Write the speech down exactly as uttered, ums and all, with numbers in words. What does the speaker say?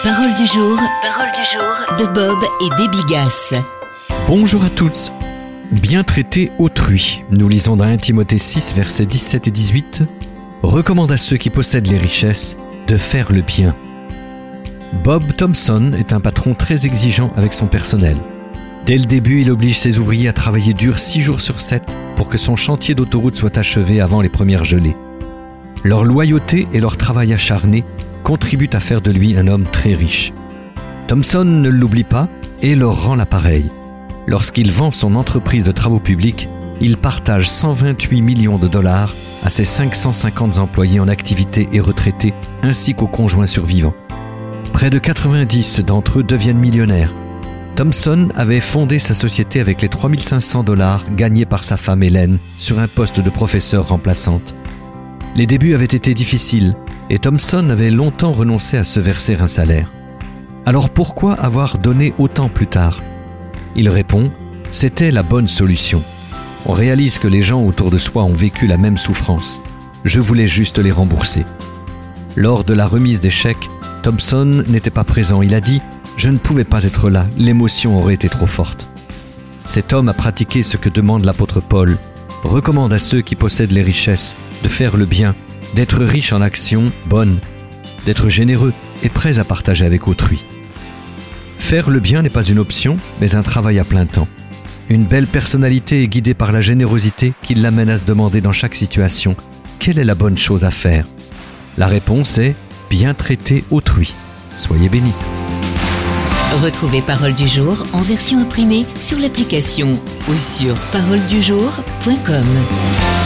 Parole du jour, parole du jour de Bob et Déby Gasse. Bonjour à tous. Bien traiter autrui. Nous lisons dans premier Timothée six, versets dix-sept et dix-huit. Recommande à ceux qui possèdent les richesses de faire le bien. Bob Thompson est un patron très exigeant avec son personnel. Dès le début, il oblige ses ouvriers à travailler dur six jours sur sept pour que son chantier d'autoroute soit achevé avant les premières gelées. Leur loyauté et leur travail acharné contribuent à faire de lui un homme très riche. Thompson ne l'oublie pas et leur rend l'appareil. Lorsqu'il vend son entreprise de travaux publics, il partage cent vingt-huit millions de dollars à ses cinq cent cinquante employés en activité et retraités, ainsi qu'aux conjoints survivants. Près de quatre-vingt-dix d'entre eux deviennent millionnaires. Thompson avait fondé sa société avec les trois mille cinq cents dollars gagnés par sa femme Hélène sur un poste de professeur remplaçante. Les débuts avaient été difficiles et Thompson avait longtemps renoncé à se verser un salaire. Alors pourquoi avoir donné autant plus tard ? Il répond, c'était la bonne solution. On réalise que les gens autour de soi ont vécu la même souffrance. Je voulais juste les rembourser. Lors de la remise des chèques, Thompson n'était pas présent. Il a dit « Je ne pouvais pas être là, l'émotion aurait été trop forte ». Cet homme a pratiqué ce que demande l'apôtre Paul. Recommande à ceux qui possèdent les richesses de faire le bien, d'être riches en actions bonnes, d'être généreux et prêts à partager avec autrui. Faire le bien n'est pas une option, mais un travail à plein temps. Une belle personnalité est guidée par la générosité qui l'amène à se demander dans chaque situation « Quelle est la bonne chose à faire ?» La réponse est « Bien traiter autrui ». Soyez bénis. Retrouvez Parole du jour en version imprimée sur l'application ou sur parole du jour point com.